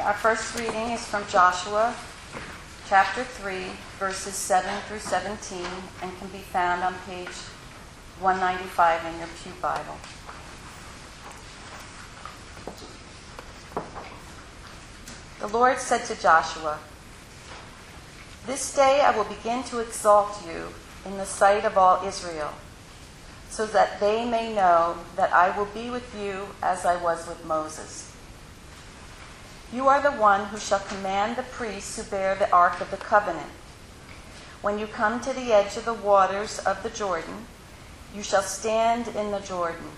Our first reading is from Joshua chapter 3, verses 7 through 17, and can be found on page 195 in your Pew Bible. The Lord said to Joshua, "This day I will begin to exalt you in the sight of all Israel, so that they may know that I will be with you as I was with Moses. You are the one who shall command the priests who bear the ark of the covenant. When you come to the edge of the waters of the Jordan, you shall stand in the Jordan."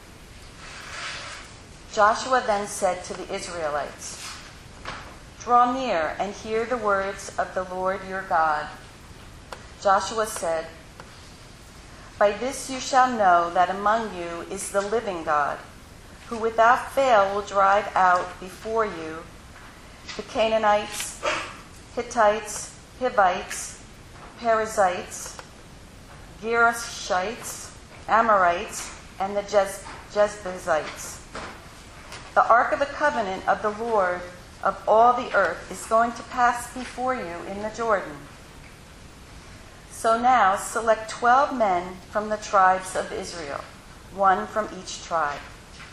Joshua then said to the Israelites, "Draw near and hear the words of the Lord your God." Joshua said, "By this you shall know that among you is the living God, who without fail will drive out before you the Canaanites, Hittites, Hivites, Perizzites, Girgashites, Amorites, and the Jebusites. The ark of the covenant of the Lord of all the earth is going to pass before you in the Jordan. So now select 12 men from the tribes of Israel, one from each tribe.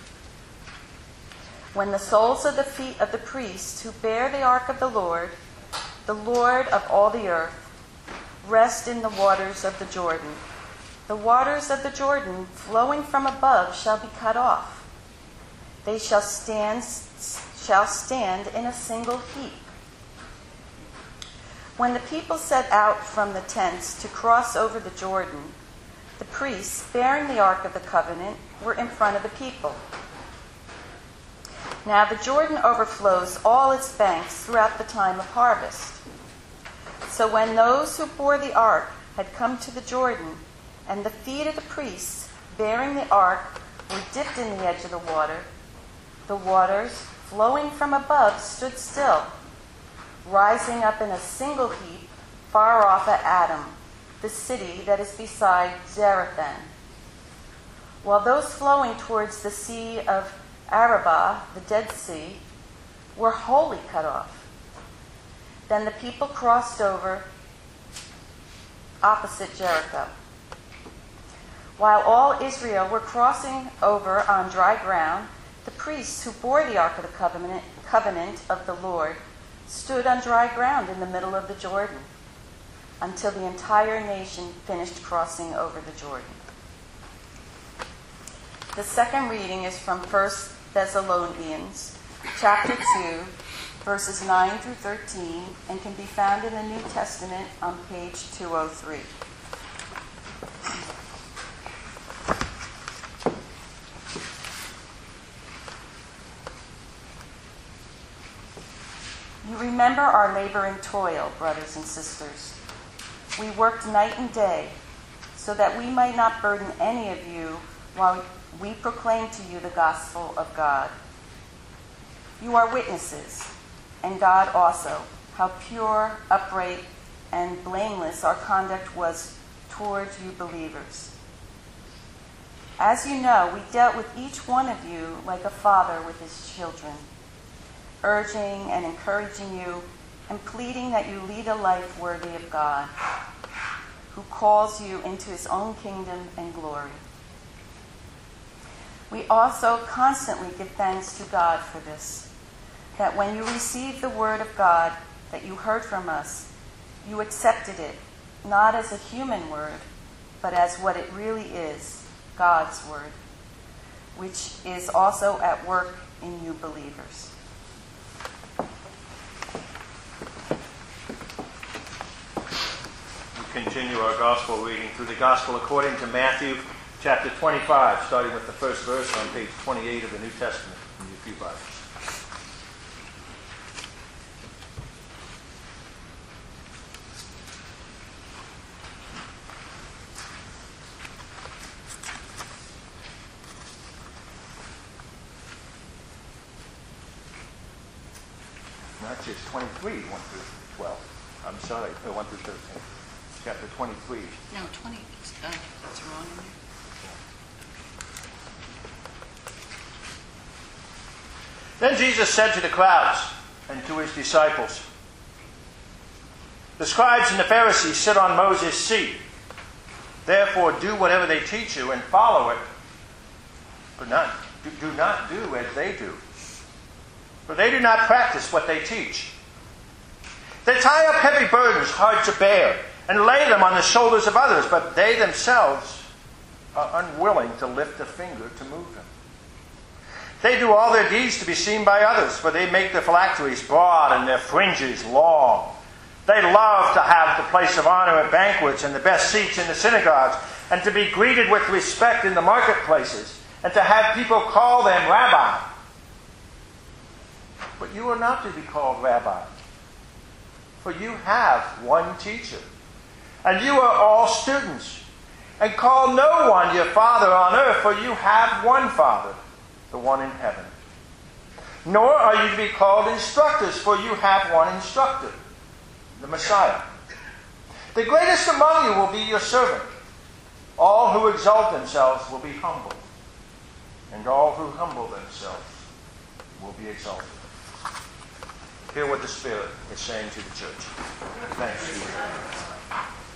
When the soles of the feet of the priests who bear the ark of the Lord of all the earth, rest in the waters of the Jordan, the waters of the Jordan flowing from above shall be cut off. They shall stand in a single heap. When the people set out from the tents to cross over the Jordan, the priests bearing the ark of the covenant were in front of the people. Now the Jordan overflows all its banks throughout the time of harvest. So when those who bore the ark had come to the Jordan, and the feet of the priests bearing the ark were dipped in the edge of the waters flowing from above stood still, rising up in a single heap far off at Adam, the city that is beside Zarethan, while those flowing towards the sea of Arabah, the Dead Sea, were wholly cut off. Then the people crossed over opposite Jericho. While all Israel were crossing over on dry ground, the priests who bore the ark of the covenant of the Lord stood on dry ground in the middle of the Jordan until the entire nation finished crossing over the Jordan. The second reading is from 1 Thessalonians chapter 2, verses 9 through 13, and can be found in the New Testament on page 203. You remember our labor and toil, brothers and sisters. We worked night and day so that we might not burden any of you while we proclaim to you the gospel of God. You are witnesses, and God also, how pure, upright, and blameless our conduct was towards you believers. As you know, we dealt with each one of you like a father with his children, urging and encouraging you and pleading that you lead a life worthy of God, who calls you into his own kingdom and glory. We also constantly give thanks to God for this, that when you received the word of God that you heard from us, you accepted it, not as a human word, but as what it really is, God's word, which is also at work in you believers. We continue our gospel reading through the gospel according to Matthew chapter 25, starting with the first verse on page 28 of the New Testament in your Pew Bibles. Actually, it's 23, 1 through 12. I'm sorry, 1 through 13. Chapter 23. No, 20. That's wrong in there. Then Jesus said to the crowds, and to his disciples. The scribes and the Pharisees sit on Moses' seat. Therefore, do whatever they teach you and follow it, but do not do as they do. For they do not practice what they teach. They tie up heavy burdens hard to bear and lay them on the shoulders of others, but they themselves are unwilling to lift a finger to move them. They do all their deeds to be seen by others, for they make their phylacteries broad and their fringes long. They love to have the place of honor at banquets and the best seats in the synagogues, and to be greeted with respect in the marketplaces, and to have people call them rabbi. But you are not to be called rabbi, for you have one teacher, and you are all students. And call no one your father on earth, for you have one Father, the one in heaven. Nor are you to be called instructors, for you have one instructor, the Messiah. The greatest among you will be your servant. All who exalt themselves will be humbled, and all who humble themselves will be exalted. Hear what the Spirit is saying to the church. Thanks be to God.